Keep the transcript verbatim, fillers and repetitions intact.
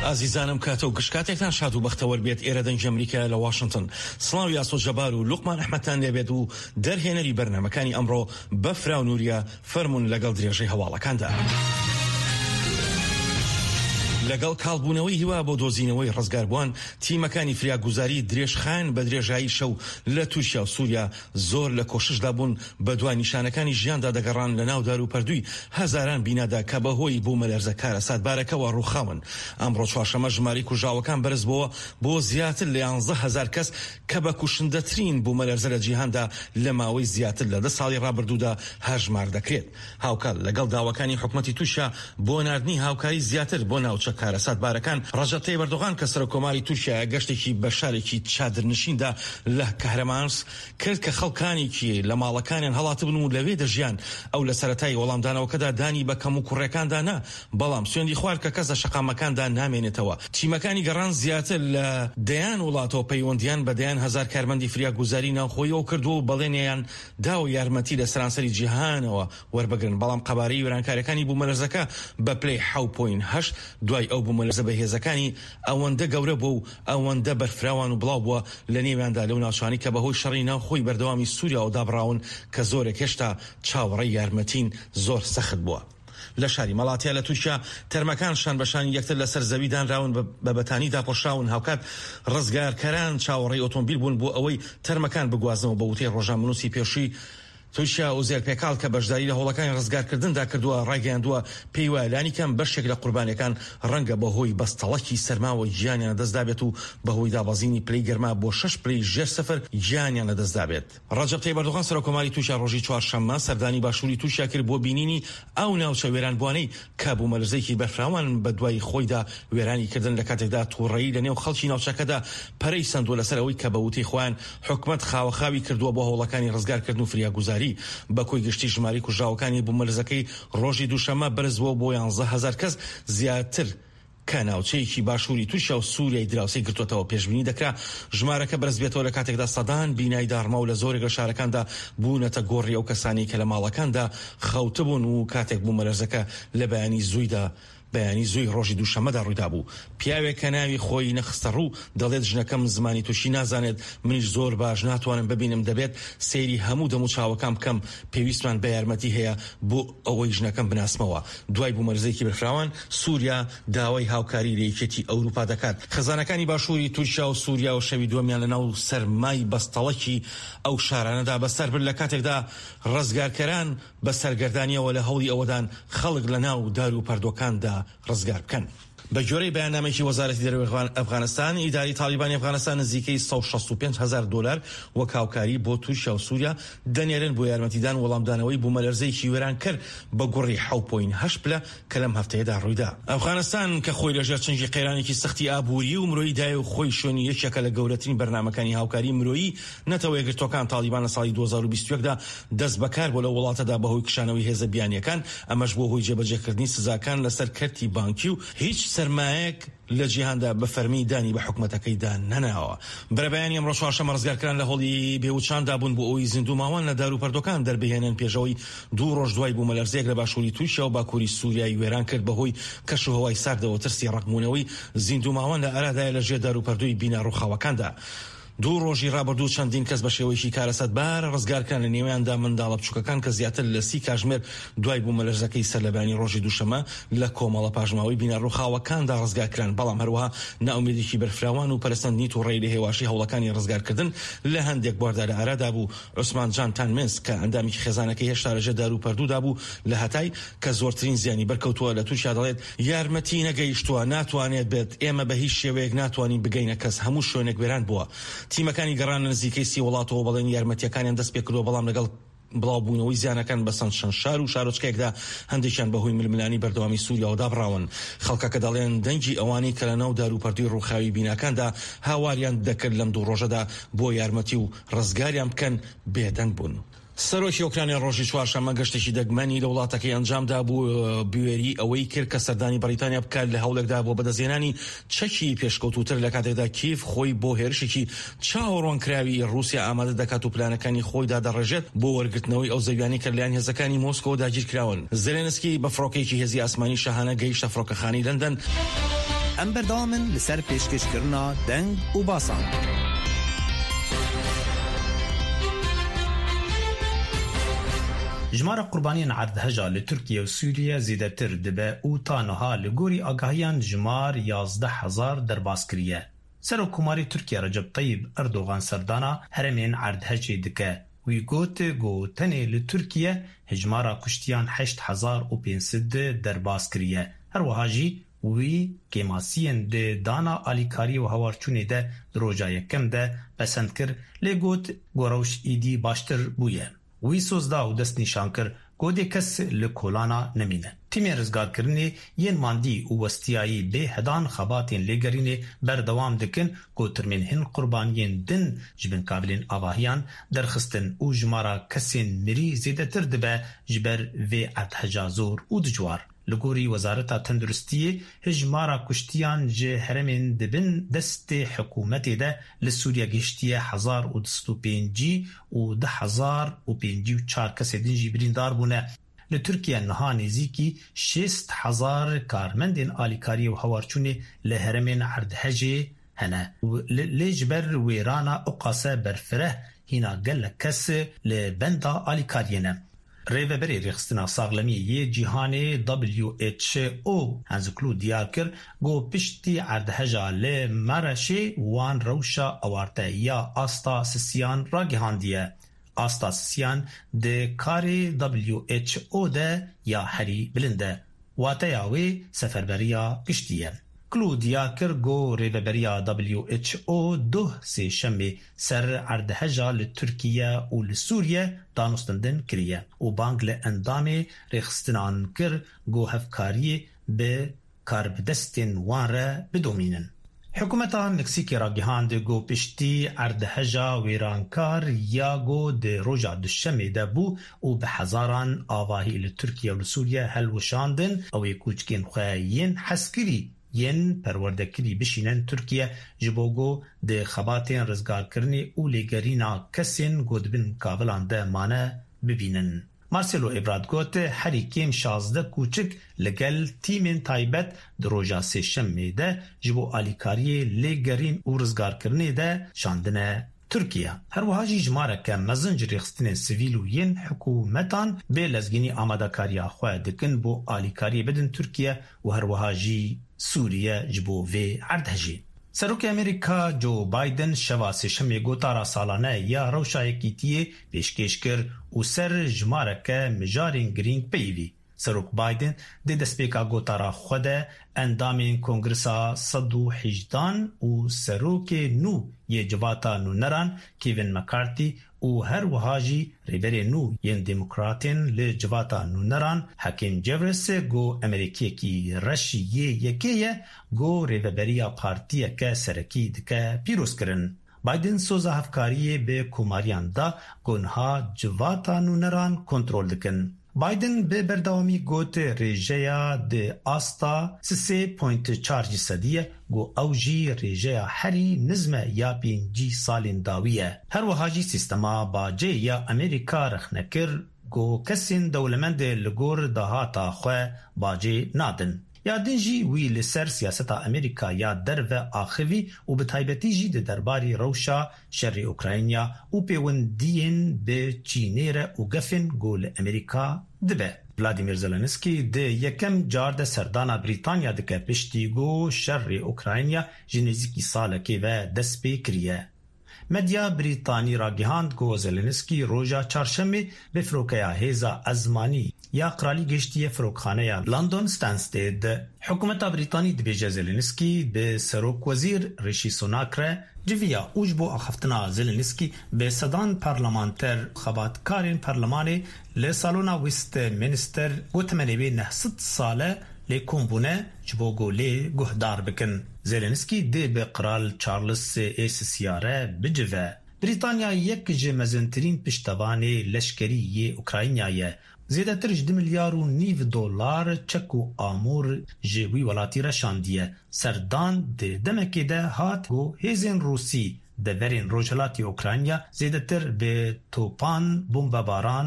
ئازیزانم کاتە و گشتکاتێکتان شاد و بەختەوەر بێت ئێرە دەنج ئەمریکا لە واشنگتن. سڵاو یاسۆ جەبار و لوقمان ئەحمەدتان لێبێت و دەرهێنەری بەرنامەکانی ئەمڕۆ بەفرا و نووریە فەرمون لەگەڵ درێژەی هەواڵەکاندا. لەگەڵ کاڵبوونەوەی هیوا بۆ دۆزینەوەی ڕزگاربووان تیمەکانی فریاگوزاری درێژخان بە درێژایی شەو لە تووشیا و سووریا زۆر لە کۆششدا بوون بە دوای نیشانەکانی ژیاندا دەگەڕان لە ناو دار و پەردووی هەزاران بینادا کە بەهۆی بوومە لەرزەکارە ساتبارەکەەوە ڕووخاون. ئەمڕۆ چوارشەمە ژماری کوژاوەکان بەرز بووە بۆ زیاتر لە یانزە هەزار کەس کە بە کوشندەترین بوومە لەرزە لە جیهاندا لە ماوەی زیاتر لە دە ساڵی ڕابردوودا هەژمار دەکرێت. هاوکات لەگەڵ داواکانی حکومەتی تووشیا بۆ ناردنی هاوکاری زیاتر بۆ ناوچە کارە ساتبارەکان ڕەجەب تەیب ئەردۆغان کە سەرۆکۆماری تووشیا گەشتێکی بە شارێکی چادرنشیندا لە کەهرەمانس کرد کە خەڵکانێکی لە ماڵەکانیان هەڵاتبن و لەوێ دەژیان. ئەو لە سەرەتای وەڵامدانەوەکەدا دانی بە کەم و کوڕەکاندا نا، بەڵام سوێندی خوارد کە کەس لە شەقامەکاندا نامێنێتەوە. تیمەکانی گەڕان زیاتر لە دەیان وڵاتەوە پەیوەندیان بە دەیان هەزار کارمەندی فریاگوزاری ناوخۆیەوە کردو و بەڵێنیان دا و یارمەتی لە سەرانسەری جیهانەوە وەربگرن. بەڵام قەبارەی وێرانکاریەکانی بوومەلەرزەکە بە پلەی حەوت پۆینت هەشت دوای ئەو بوومەلەرزە بەهێزەکانی ئەوەندە گەورە بوو و ئەوەندە بەرفراوان و بڵاو بووە لە نێویاندا لەو ناوچانی کە بەهۆی شەڕی ناوخۆی بەردەوامی سووریا و دابڕاون کە زۆرێک هێشتا چاوەڕێی یارمەتین زۆر سەخت بووە. لە شاری مەڵاتیا لە تووشیا تەرمەکان شان بەشانی یەکتر لەسەر زەوی دانراون بە بەتانی داپۆشراون. هاوکات ڕزگارکەران چاوەڕێی ئۆتۆمبیل بوون بۆ ئەوەی تەرمەکان بگوازنەوە بە وتەی ڕۆژنامەنووسی پێشووی تووشیا و زێرپێکاڵ کە بەشداری لە هەوڵەکانی ڕزگارکردندا کردووە ڕاگەیاندووە پێی وایە لانیکەم بەشێک لە قوربانیەکان ڕەنگە بەهۆی بەستەڵەکی سەرماوە گیانیان لەدەستدا بێت و بەهۆی دابەزینی پلەی گەرما بۆ شەش پلەی ژێر سەفر گیانیان لەدەستدا بێت. ڕەجەب تەیب ئەردۆغان سەرۆکۆماری تووشیا ڕۆژی چوارشەممە سەردانی باشووری تووشیا کرد بۆ بینینی ئەو ناوچە وێرانبوانەی کە بوومەلەرزەیەکی بەرفراوان بە دوای خۆیدا وێرانی کردن لە کاتێکدا تووڕەیی لە نێو خەڵکی ناوچەکەدا پەرەی سندووە لەسەر ئەوەی کە بە وتەی خۆیان حکومەت خاوەخاوی کردووە بۆ هەوڵەکانی ڕزگارکردن و فریاگوزاری. بەکۆی گشتی ژماری کوژراوەکانی بوومەلەرزەکەی ڕۆژی دووشەمە بەرزبووە بۆ یانزە هەزار کەس زیاتر کە ناوچەیەکی باشووری تووشیا و سووریای دراوسەی گرتوێتەوە. پێشبینی دەکرا ژمارەکە بەرز بێتەوە لە کاتێکدا سەدان بینای داڕما و لە زۆرێک لە شارەکاندا بوونەتە گۆڕی ئەو کەسانی کە لە ماڵەکاندا خەوتبوون و کاتێک بوومەلەرزەکە لە بەیانی زوویدا بەیانی زووی ڕۆژی دووشەمەدا ڕوویدا بوو. پیاوێک کە ناوی خۆی نەخستە ڕوو دەڵێت ژنەکەم زمانی تووشی نازانێت، منیش زۆر باش ناتوانم ببینم، دەبێت سەیری هەموو دەم و چاوەکان بکەم، پێویستمان بە یارمەتی هەیە بۆ ئەوەی ژنەکەم بناسمەوە. دوای بوومەلەرزەیەکی بەرفراوان سووریا داوای هاوکاری لە یەکێتی ئەوروپا دەکات. خەزانەکانی باشووری تووشیا و سووریا و شەوی دووەمیان لەناو سەرمای بەستەڵەکی ئەو شارانەدا بەسەر برد لە کاتێکدا ڕزگارکەران بە سەرگەردانیەوە لە هەوڵی ئەوەدان خەڵک لە ناو دار و پەردۆکاندا ڕزگار بکەن. بە جۆرەی بەیاننامەیەکی وەزارەتی دەرەوەی ئەفغانستان، ئیداری تالیبانی ئەفغانستان نزیکەی سەد و شەست و پێنج هەزار دۆلار وەک هاوکاری بۆ تووشیا و سووریا دەنێرن بۆ یارمەتیدان وەڵامدانەوەی بوومەلەرزەیەکی وێران کرد بە گوڕی حەوت پۆینت هەشت پلە کە لەم هەفتەیەدا ڕوویدا. ئەفغانستان کە خۆی لەژێر چنگی قەیرانێکی سەختی ئابووری و مرۆیی دایە و خۆی شوێنی یەکێکە لە گەورەترین بەرنامەکانی هاوکاری مرۆیی نەتەوە یەکگرتوەکان تالیبان لە ساڵی دوو هەزار و بیست و یەکدا دەست بەکار بۆ لە وڵاتەدا بەهۆی کشانەوەی هێزە بیانیەکان، ئەمەش بۆ هۆی جێبەجێکردنی سزاکان لەسەر کەرتی بانکی و هیچ سەرمایەک لە جیهاندا بە فەرمی دانی بە حکومەتەکەیدا نەناوە. بەرەبەیانی ئەمڕۆ چوارشەممە ڕزگارکران لە هەوڵی بێوچاندا بوون بۆ ئەوەی زیندوو ماوان لە دار و پەردۆکان دەربهێنن پێشەوەی دوو ڕۆژ دوای بوومەلەرزەیەک لە باشووری تووشیا و باکووری سووریای وێران کرد بەهۆی کەش و هەوای ساردەوە ترسی ڕقمونەوەی زیندوو ماوان لە ئەرادایە لە ژێر دار و پەردۆی بینا ڕووخاوەکاندا. دوو ڕۆژی ڕابردوو چەندین کەس بە شێوەیەکی کارەسەتبار ڕزگارکران لە نێویاندا منداڵە بچووکەکان کە زیاتر لە سی کاتژمێر دوای بوومەلەرزەکەی سەرلەبانی ڕۆژی دووشەمە لە کۆمەڵە پاژماوەی بینە ڕووخاوەکاندا ڕزگارکران. بەڵام هەروەها ناومێدێکی بەرفراوان و پەرسەندنیت و ڕێی لە هێواشی هەوڵەکانی ڕزگارکردن لە هەندێک بواردا لە ئارادا بوو. عوسمان جان تانمنس کە ئەندامی خێزانەکەی هێشتا لەژێر دار و پەردوودا بوو لە هەتای کە زۆرترین زیانی بەرکەوتووە لە تووشیا دەڵێت یارمەتی نەگەیشتووە، ناتوانێت بێت، ئێمە بە هیچ شێوەیەک ناتوانین بگەینە کەس، هەموو شوێنێک وێران بووە. تیمەکانی گەڕان نزیکەی سی وڵاتەوە بەڵێن یارمەتیەکانیان دەست پێ کردووە، بەڵام لەگەڵ بڵاوبوونەوەی زیانەکان بە چەند شەن شار و شارۆچکەیەکدا هەندێکیان بەهۆی ململانی بەردەوامی سووریا دابڕاون. خەڵکەکە دەڵێن دەنگی ئەوانەی کە لە ناو دار و پەردووی ڕووخاوی بیناکاندا هاواریان دەکرد لەم دوو ڕۆژەدا بۆ یارمەتی و ڕزگاریان بکەن بێدەنگ بوون. سەرۆکی ئۆکرانیا ڕۆژی چوارشەممە گەشتێکی دەگمەنی لە وڵاتەکەی ئەنجامدا بوو بوێری ئەوەی کرد کە سەردانی بەریتانیا بکات لە هەوڵێکدا بۆ بەدەستهێنانی چەکی پێشکەوتوتر لە کاتێکدا کیف خۆی بۆ هێرشێکی چاوەڕوانکراوی رووسیا ئامادە دەکات و پلانەکانی خۆیدا دەڕێژێت بۆ وەرگرتنەوەی ئەو زەویانی کە لەلایەن هێزەکانی مۆسکۆ داگیر کراون. زێلێنسکی بە فڕۆکەیەکی هێزی ئاسمانی شاهانە گەیشتە فڕۆکەخانەی لەندەن. ام بردامن لسر پیشکش کرنا دنگ و باسان. جمار قربانیان عردهجا لترکیه و سوریه زیدتر دبه او تانها لگوری آگاهیان جمار یازده هزار درباس کریه. سرکوماری ترکیه رجب طیب اردوغان سردانا هرمین عردهجی دکه. وی گوت گوتنی لترکیه هجمارا کشتیان هشت هزار و پینصد درباس کریه. هر وحاجی وی کماسین ده دانا آلیکاری و هوارچونی ده دروجا یکم ده بسند کر لگوت گوروش ایدی باشتر بویه. وی سوزدا و دست نشان کر گوده کس لکولانا نمینه. تیمی رزگار کرنی ین ماندی و وستیایی به هدان خباتین لگرینه بردوام دکن گو ترمین هن قربانیین دن جبن کابلین آواهیان درخستن و جمارا کسین مری زیده تر دبه جبر وی ارتحجازور و دجوار. لگوری وزارت تندرستی هجمارا کشتیان جه هرمین دبن دست حکومتی ده لسوریا گشتیه هزار و دست و پینجی و ده هزار و پینجی و چار کسی دنجی بریندار بونه. لترکیه نها نزیکی شست هزار کارمندین آلیکاری و هوارچونی لهرمین عردهجی هنه. لجبر ویرانا اقاسه برفره هینا گل کس لبندا آلیکارینه. ریوبری رخصتنا ساغلمی یه جهانی دبلیو اچ او هنزکلو دیار کر گو پشتی عردهجا لی مرشی وان روشا اوارته یا آستا سسیان را گهاندیه. آستا سسیان ده کاری دبلیو اچ او ده یا هری بلنده. واته یاوی سفربریا گشتیه. کلو دیار کر گو ریوبریا دبلیو اچ او دو سی شمی سر عردهجا لترکیه و لسوریه دانستندن کریه و بانگ لأندام رخستنان کر گو هفکاری به کاربدستین وان را بدومینن. حکومتا مکسیکی را گهاند گو پشتی عردهجا ویرانکار یا گو ده روژا دشمی ده بو و به هزاران آواهی لترکیه و لسوریه هلوشاندن اوی کوچکین خواهین حسکری ین پروردکری بشینن ترکیه جبوگو ده خباتین رزگار کرنی او لگرینا کسین گودبین کابلان ده مانه ببینن. مارسلو ابراد گوت هری کم شازده کوچک لگل تیمین تایبت دروجا سی شمی ده جبو آلیکاری لگرین او رزگار کرنی ده شاندنه ترکیه. هر وحاجی جماره که مزنج ریخستن سویلو ین حکومتان به لزگینی آماده کاری خواه دکن بو آلیکاری بدن ترکیه و هر وحاجی سوریه جبو وی عردهجی. سروک امریکا جو بایدن شواسی شمی گوتارا سالانه یا روشایکیتیه پیشکش کر و سر جماره که مجارین گرینگ پیوی. سروک بایدن ده دسپیکا گوتارا خوده اندامین کنگرسا صد و هجدان و سروک نو یه جواتا نو نران کیوین مکارتی و هر وحاجی ریبری نو ین دموکراتین لی جواتا نو نران حکیم جیورس گو امریکی کی رشی یه یکیه گو ریبریا پارتیه که سرکی دکه پیروز کرن. بایدن سوزا هفکاریه به کماریان دا گونها جواتا نو نران کنترول دکن. بایدن به بردوامی گوت ریجیا ده آستا سه پوینت چار صدیه گو اوجی ریجیا هری نظم یا پینجی سالین داویه. هر وحاجی سیستما باجه یا امریکا رخنکر گو کسین دولمند لگور دهاتا خواه باجه نادن. یا دنجی وی لسر سیاستا امریکا یا در و آخوی و به تایبتی جی ده درباری روشا شر اوکراینیا و پیوندین به چینیر و گفن گول امریکا دبه. ولادیمیر زلنسکی ده یکم جارد سردانا بریتانیا دکه پشتی گو شر اوکراینیا جنزیکی سالکی و دست پی کریه. مدیا بریتانی را گهاند گو زلنسکی روژا چارشمی به فروکیا هیزا ازمانی یا قرالی گشتی فروکخانه یا لندن ستانستید. حکومت بریتانی دبیجه زلنسکی به سروک وزیر ریشی سوناک جویا اوجبو اخفتنا زلنسکی به صدان پارلمانتر خباتکارین پارلمانی لسالونا ویست منستر گوتمنی به نهصد ساله لیکن بونه جبو گولی گهدار بکن. زلنسکی ده به قرال چارلز ایس سیاره بجوه. بریتانیا یک جمزنترین پشتوانی لشکری اوکراینیایه. زیده تر جد میلیار و نیو دلار چک و آمور جوی ولاتی رشاندیه. سردان ده دمکی ده هات گو هیزین روسی ده ورین روجلاتی اوکراینیا زیده تر به توپان بمباران